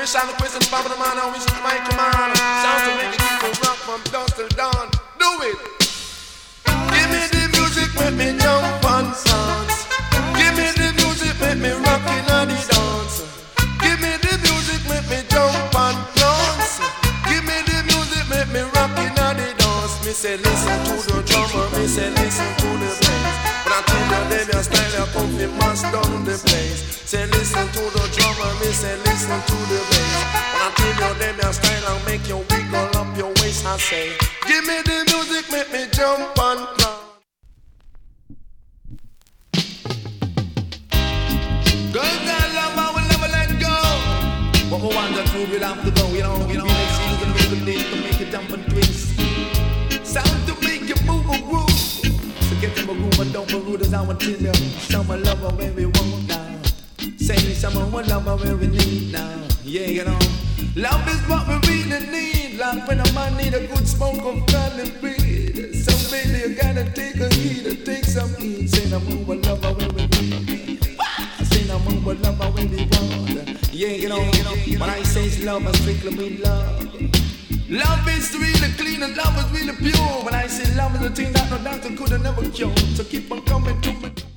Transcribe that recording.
shine the quiz and pop of the man, I wish to make a man. Sounds to make it keep rock from dusk till dawn. Do it. Give me the music, make me jump and dance. Give me the music, make me rock in the dance. Give me the music, make me jump and dance. Give me the music, make me rock in the dance. Me say listen to the drummer, me say listen to the bass. When I tell you them your style, you come fi mash down the place. Say listen to the drummer, me say listen to the bass. When I tell you them your style, I'll make you wiggle up your waist. I say, give me the music, make me jump and dance. Girls that love, I will never let go. What we want to do, we'll have to go. You know, like season, we will need to make it jump and twist. Sound to make you move and groove. So get in my groove and don't be rude as I want to tell you. Someone love her where we want now. Say someone will love her where we need now. Yeah, you know, love is what we really need. Like when a man need a good smoke of cotton weed. So baby, you gotta take a heat or take some heat. Say no more will love her where we need. Say no more will love her where we want. Yeah, you know, when I say it's love, I strictly mean love. Love is really clean and love is really pure. When I say love is a thing that no doctor could have never cured. So keep on coming to me.